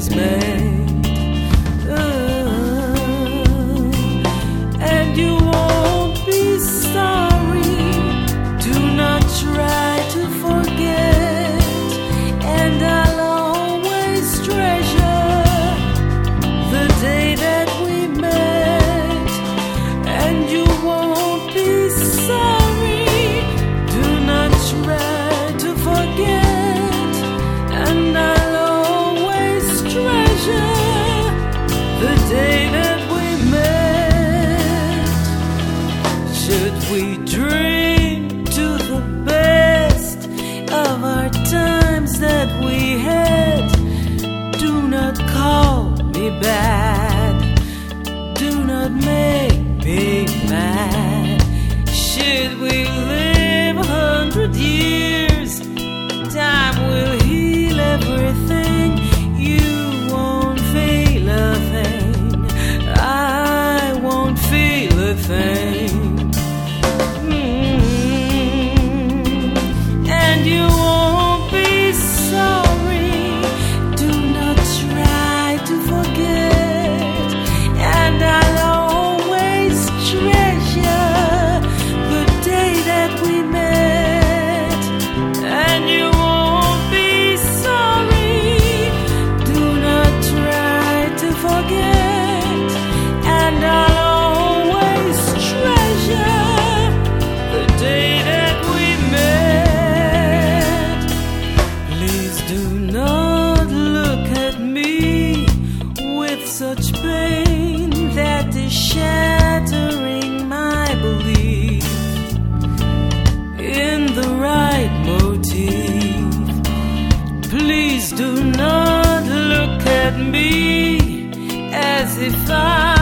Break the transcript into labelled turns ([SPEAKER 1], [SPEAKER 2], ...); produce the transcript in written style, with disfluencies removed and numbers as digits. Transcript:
[SPEAKER 1] was made. And you won't be sorry. Do not try to forget. And I'll always treasure the day that we met. And you won't be sorry. Do not try to forget. And I'll always treasure the day that we met. Should we dream to the best of our times that we had? Do not call me bad. Do not make me mad. Should we live 100 years? Time will heal everything. You won't feel a thing. I won't feel a thing. And you won't be sorry. Do not try to forget. And I'll always treasure the day that we met. And you won't be sorry. Do not try to forget. And I'll always treasure the day that we met. Please do not look at me with such pain that is shattering my belief in the right motive. Please do not look at me as if I